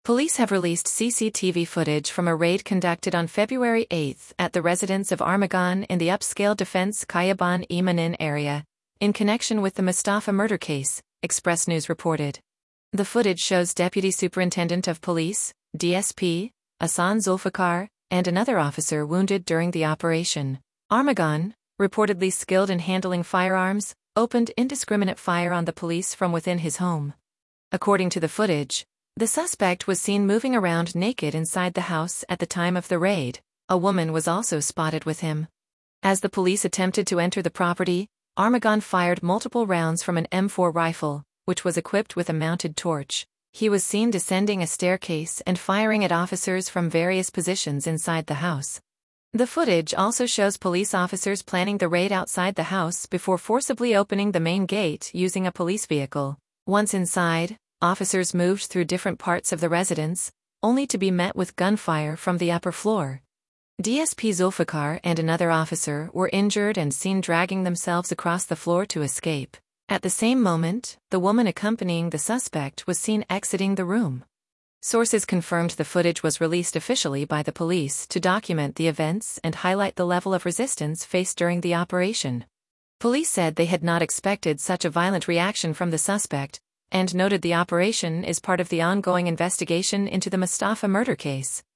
Police have released CCTV footage from a raid conducted on February 8 at the residence of Armagon in the upscale Defense Kayaban-e area, in connection with the Mustafa murder case, Express News reported. The footage shows Deputy Superintendent of Police, DSP, Hassan Zulfikar, and another officer wounded during the operation. Armagon, reportedly skilled in handling firearms, opened indiscriminate fire on the police from within his home. According to the footage, the suspect was seen moving around naked inside the house at the time of the raid. A woman was also spotted with him. As the police attempted to enter the property, Armagon fired multiple rounds from an M4 rifle, which was equipped with a mounted torch. He was seen descending a staircase and firing at officers from various positions inside the house. The footage also shows police officers planning the raid outside the house before forcibly opening the main gate using a police vehicle. Once inside, officers moved through different parts of the residence, only to be met with gunfire from the upper floor. DSP Zulfikar and another officer were injured and seen dragging themselves across the floor to escape. At the same moment, the woman accompanying the suspect was seen exiting the room. Sources confirmed the footage was released officially by the police to document the events and highlight the level of resistance faced during the operation. Police said they had not expected such a violent reaction from the suspect, and noted the operation is part of the ongoing investigation into the Mustafa murder case.